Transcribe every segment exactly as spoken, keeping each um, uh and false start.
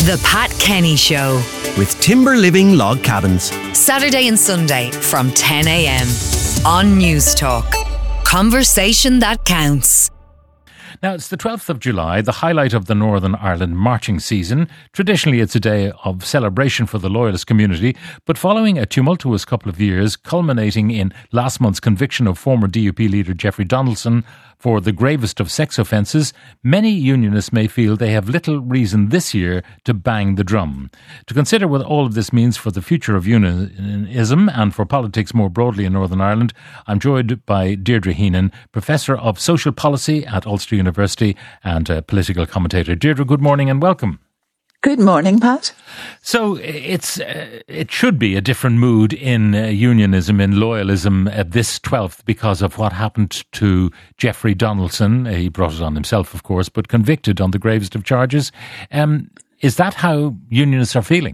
The Pat Kenny Show with Timber Living Log Cabins. Saturday and Sunday from ten a.m. on News Talk. Conversation that counts. Now, it's the twelfth of July, the highlight of the Northern Ireland marching season. Traditionally, it's a day of celebration for the Loyalist community, but following a tumultuous couple of years, culminating in last month's conviction of former D U P leader Jeffrey Donaldson for the gravest of sex offences, many unionists may feel they have little reason this year to bang the drum. To consider what all of this means for the future of unionism and for politics more broadly in Northern Ireland, I'm joined by Deirdre Heenan, Professor of Social Policy at Ulster University and a political commentator. Deirdre, good morning and welcome. Good morning, Pat. So it's uh, it should be a different mood in uh, unionism, in loyalism at this twelfth because of what happened to Jeffrey Donaldson. Uh, he brought it on himself, of course, but convicted on the gravest of charges. Um, is that how unionists are feeling?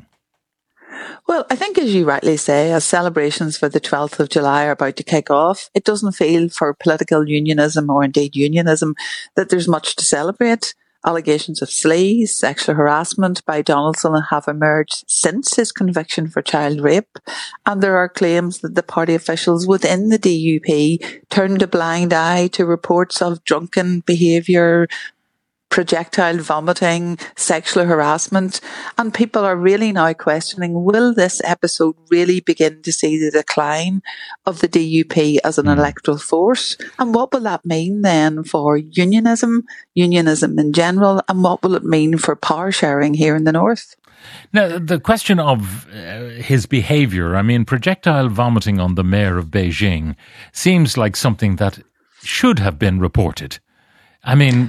Well, I think, as you rightly say, as celebrations for the twelfth of July are about to kick off, it doesn't feel for political unionism or indeed unionism that there's much to celebrate. Allegations of sleaze, sexual harassment by Donaldson have emerged since his conviction for child rape, and there are claims that the party officials within the D U P turned a blind eye to reports of drunken behaviour, projectile vomiting, sexual harassment, and people are really now questioning, will this episode really begin to see the decline of the D U P as an electoral force? And what will that mean then for unionism, unionism in general, and what will it mean for power sharing here in the north? Now, the question of uh, his behaviour, I mean, projectile vomiting on the mayor of Beijing seems like something that should have been reported. I mean,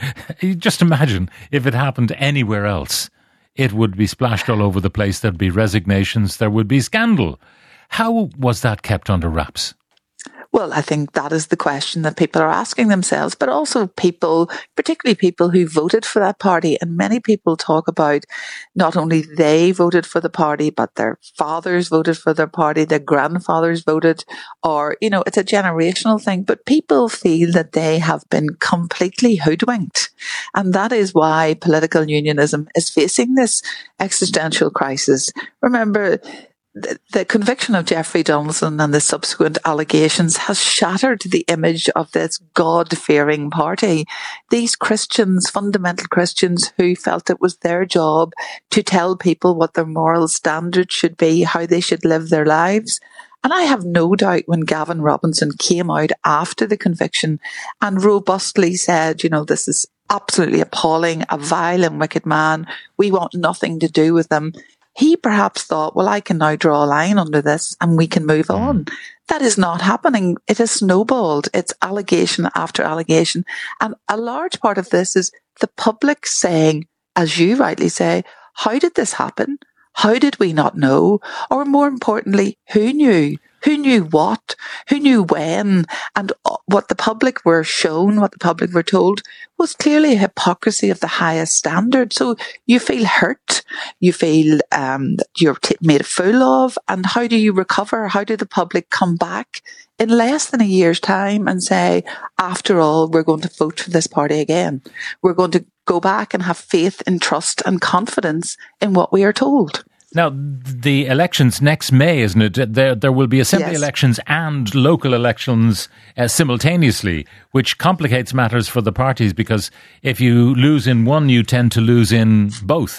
just imagine if it happened anywhere else. It would be splashed all over the place. There'd be resignations. There would be scandal. How was that kept under wraps? Well, I think that is the question that people are asking themselves, but also people, particularly people who voted for that party. And many people talk about not only they voted for the party, but their fathers voted for their party, their grandfathers voted, or, you know, it's a generational thing. But people feel that they have been completely hoodwinked. And that is why political unionism is facing this existential crisis. Remember, The, the conviction of Jeffrey Donaldson and the subsequent allegations has shattered the image of this God-fearing party. These Christians, fundamental Christians, who felt it was their job to tell people what their moral standards should be, how they should live their lives. And I have no doubt when Gavin Robinson came out after the conviction and robustly said, you know, this is absolutely appalling, a vile and wicked man, we want nothing to do with him, he perhaps thought, well, I can now draw a line under this and we can move on. That is not happening. It has snowballed. It's allegation after allegation. And a large part of this is the public saying, as you rightly say, how did this happen? How did we not know? Or more importantly, who knew? Who knew what? Who knew when? And what the public were shown, what the public were told, was clearly a hypocrisy of the highest standard. So you feel hurt, you feel um, that you're t- made a fool of, and how do you recover? How do the public come back in less than a year's time and say, after all, we're going to vote for this party again? We're going to go back and have faith and trust and confidence in what we are told. Now, the elections next May, isn't it? There there will be assembly Yes. elections and local elections uh, simultaneously, which complicates matters for the parties because if you lose in one, you tend to lose in both.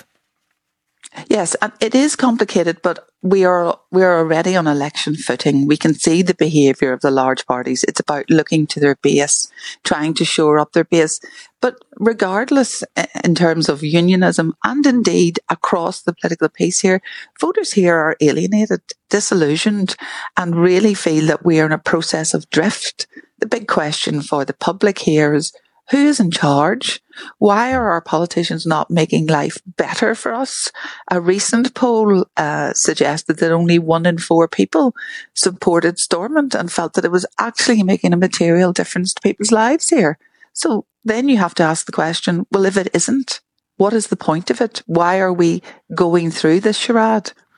Yes, and it is complicated, but we are we are already on election footing. We can see the behaviour of the large parties. It's about looking to their base, trying to shore up their base. But regardless, in terms of unionism and indeed across the political piece here, voters here are alienated, disillusioned, and really feel that we are in a process of drift. The big question for the public here is, who is in charge? Why are our politicians not making life better for us? A recent poll uh, suggested that only one in four people supported Stormont and felt that it was actually making a material difference to people's lives here. So then you have to ask the question, well, if it isn't, what is the point of it? Why are we going through this charade?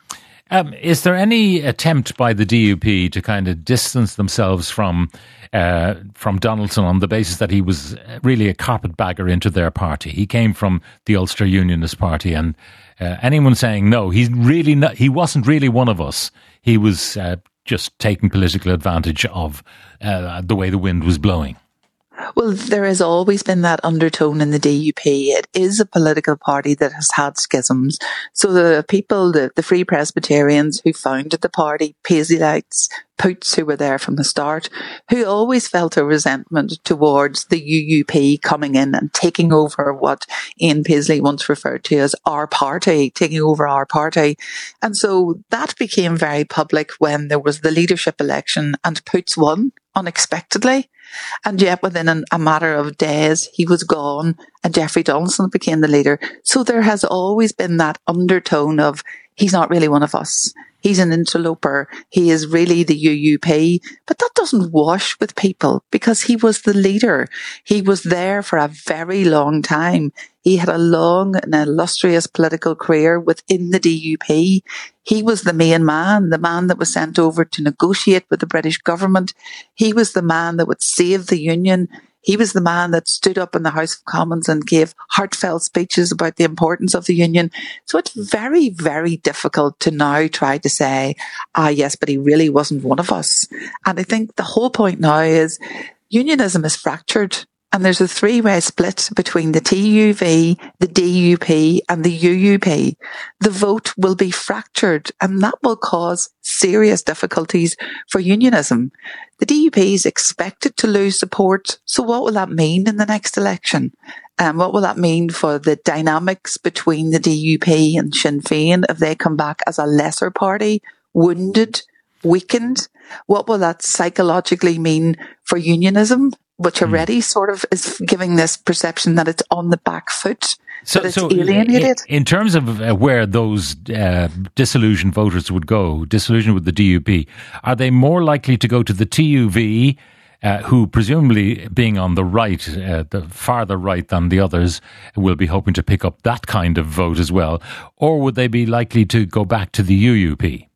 Um, is there any attempt by the D U P to kind of distance themselves from uh, from Donaldson on the basis that he was really a carpetbagger into their party? He came from the Ulster Unionist Party, and uh, anyone saying no, he's really not, he wasn't really one of us. He was uh, just taking political advantage of uh, the way the wind was blowing. Well, there has always been that undertone in the D U P. It is a political party that has had schisms. So the people, the, the Free Presbyterians who founded the party, Paisley-lites, Poots who were there from the start, who always felt a resentment towards the U U P coming in and taking over what Ian Paisley once referred to as our party, taking over our party. And so that became very public when there was the leadership election and Poots won unexpectedly. And yet within an, a matter of days, he was gone and Jeffrey Donaldson became the leader. So there has always been that undertone of, he's not really one of us. He's an interloper. He is really the U U P. But that doesn't wash with people because he was the leader. He was there for a very long time. He had a long and illustrious political career within the D U P. He was the main man, the man that was sent over to negotiate with the British government. He was the man that would save the Union. He was the man that stood up in the House of Commons and gave heartfelt speeches about the importance of the Union. So it's very, very difficult to now try to say, ah, yes, but he really wasn't one of us. And I think the whole point now is unionism is fractured. And there's a three-way split between the T U V, the D U P and the U U P. The vote will be fractured and that will cause serious difficulties for unionism. The D U P is expected to lose support. So what will that mean in the next election? And um, what will that mean for the dynamics between the D U P and Sinn Féin if they come back as a lesser party, wounded, weakened? What will that psychologically mean for unionism, which already mm. sort of is giving this perception that it's on the back foot, so, that it's so alienated? In, in terms of uh, where those uh, disillusioned voters would go, disillusioned with the D U P, are they more likely to go to the T U V, uh, who presumably being on the right, uh, the farther right than the others, will be hoping to pick up that kind of vote as well? Or would they be likely to go back to the U U P?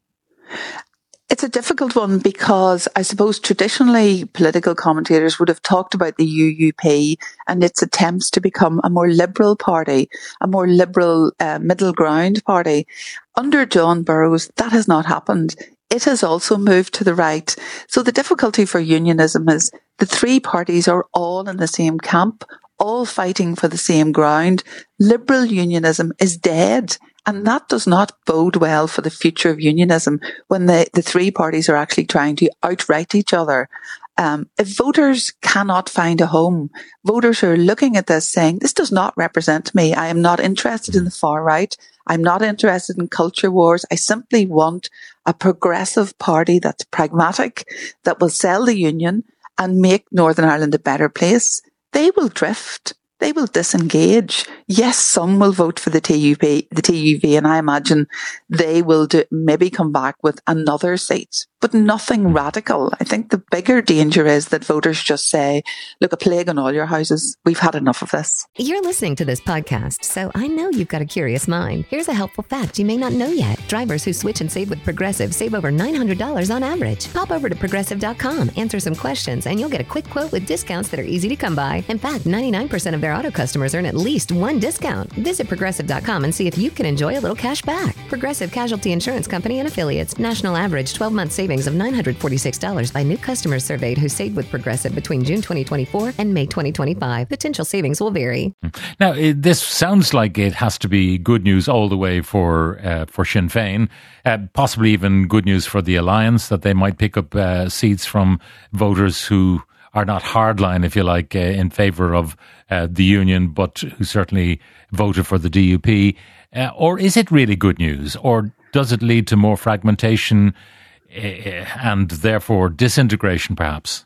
It's a difficult one because I suppose traditionally political commentators would have talked about the U U P and its attempts to become a more liberal party, a more liberal uh, middle ground party. Under John Burrows, that has not happened. It has also moved to the right. So the difficulty for unionism is the three parties are all in the same camp, all fighting for the same ground. Liberal unionism is dead. And that does not bode well for the future of unionism when the, the three parties are actually trying to outright each other. Um, if voters cannot find a home, voters are looking at this saying, this does not represent me. I am not interested in the far right. I'm not interested in culture wars. I simply want a progressive party that's pragmatic, that will sell the union and make Northern Ireland a better place. They will drift. They will disengage. Yes, some will vote for the T U P, the T U V, and I imagine they will do, maybe come back with another seat, but nothing radical. I think the bigger danger is that voters just say, look, a plague on all your houses. We've had enough of this. You're listening to this podcast, so I know you've got a curious mind. Here's a helpful fact you may not know yet. Drivers who switch and save with Progressive save over nine hundred dollars on average. Pop over to progressive dot com, answer some questions, and you'll get a quick quote with discounts that are easy to come by. In fact, ninety-nine percent of their auto customers earn at least one discount. Visit progressive dot com and see if you can enjoy a little cash back. Progressive Casualty Insurance Company and Affiliates. National average twelve-month savings of nine hundred forty-six dollars by new customers surveyed who saved with Progressive between June twenty twenty-four and May twenty twenty-five. Potential savings will vary. Now, it, this sounds like it has to be good news all the way for uh, for Sinn Féin, uh, possibly even good news for the Alliance, that they might pick up uh, seats from voters who are not hardline, if you like, uh, in favour of uh, the union, but who certainly voted for the D U P. Uh, or is it really good news? Or does it lead to more fragmentation uh, and therefore disintegration, perhaps?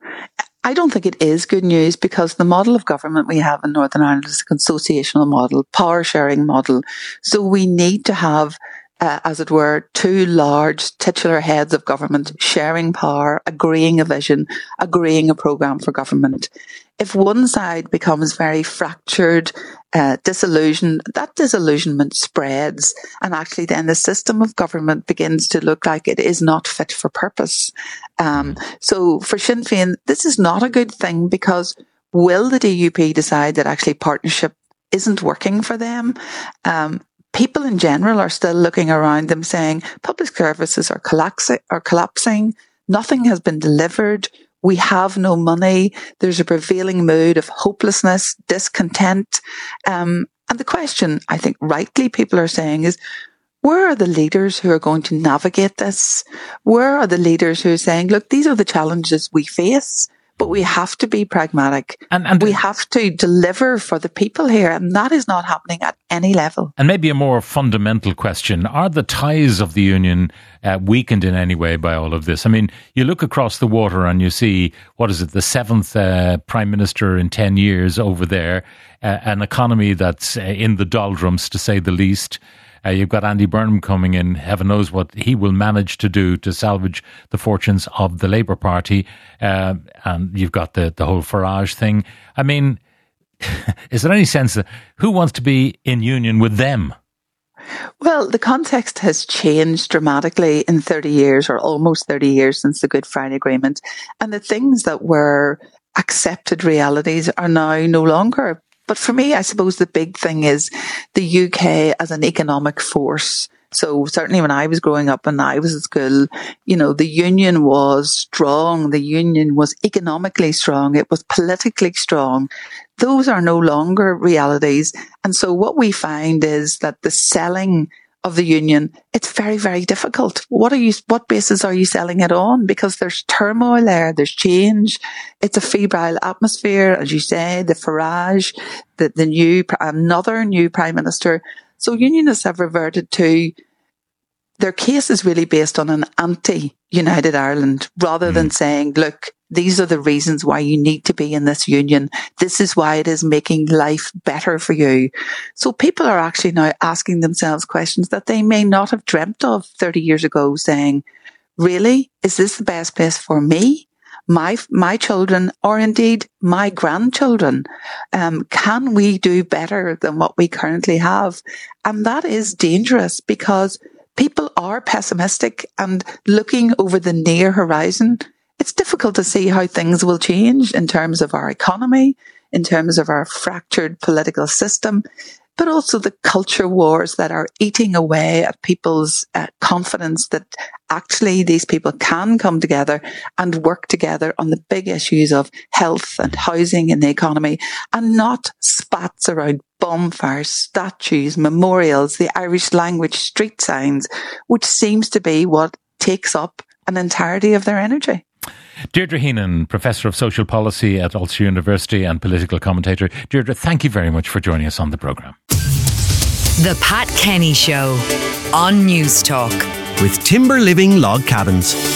I don't think it is good news because the model of government we have in Northern Ireland is a consociational model, power sharing model. So we need to have uh, as it were, two large titular heads of government sharing power, agreeing a vision, agreeing a programme for government. If one side becomes very fractured, uh, disillusioned, that disillusionment spreads, and actually then the system of government begins to look like it is not fit for purpose. Um, so for Sinn Féin, this is not a good thing, because will the D U P decide that actually partnership isn't working for them? Um, people in general are still looking around them saying public services are collapsing, are collapsing. Nothing has been delivered. We have no money. There's a prevailing mood of hopelessness, discontent. Um, and the question, I think rightly people are saying, is where are the leaders who are going to navigate this? Where are the leaders who are saying, look, these are the challenges we face, but we have to be pragmatic. And, and we have to deliver for the people here. And that is not happening at any level. And maybe a more fundamental question. Are the ties of the union uh, weakened in any way by all of this? I mean, you look across the water and you see, what is it, the seventh uh, Prime Minister in ten years over there, uh, an economy that's uh, in the doldrums, to say the least. Uh, you've got Andy Burnham coming in. Heaven knows what he will manage to do to salvage the fortunes of the Labour Party. Uh, and you've got the, the whole Farage thing. I mean, is there any sense that who wants to be in union with them? Well, the context has changed dramatically in thirty years, or almost thirty years, since the Good Friday Agreement. And the things that were accepted realities are now no longer. But for me, I suppose the big thing is the U K as an economic force. So certainly when I was growing up and I was at school, you know, the union was strong. The union was economically strong. It was politically strong. Those are no longer realities. And so what we find is that the selling of the union, it's very, very difficult. What are you, what basis are you selling it on? Because there's turmoil there, there's change. It's a febrile atmosphere, as you say, the Farage, the, the new, another new Prime Minister. So unionists have reverted to, their case is really based on an anti-United Ireland, rather mm. than saying, look, these are the reasons why you need to be in this union. This is why it is making life better for you. So people are actually now asking themselves questions that they may not have dreamt of thirty years ago, saying, really, is this the best place for me, my my children, or indeed my grandchildren? Um, can we do better than what we currently have? And that is dangerous, because people are pessimistic and looking over the near horizon. It's difficult to see how things will change in terms of our economy, in terms of our fractured political system, but also the culture wars that are eating away at people's uh, confidence that actually these people can come together and work together on the big issues of health and housing and the economy, and not spats around bonfires, statues, memorials, the Irish language, street signs, which seems to be what takes up an entirety of their energy. Deirdre Heenan, Professor of Social Policy at Ulster University and political commentator. Deirdre, thank you very much for joining us on the programme. The Pat Kenny Show on News Talk. With Timber Living Log Cabins.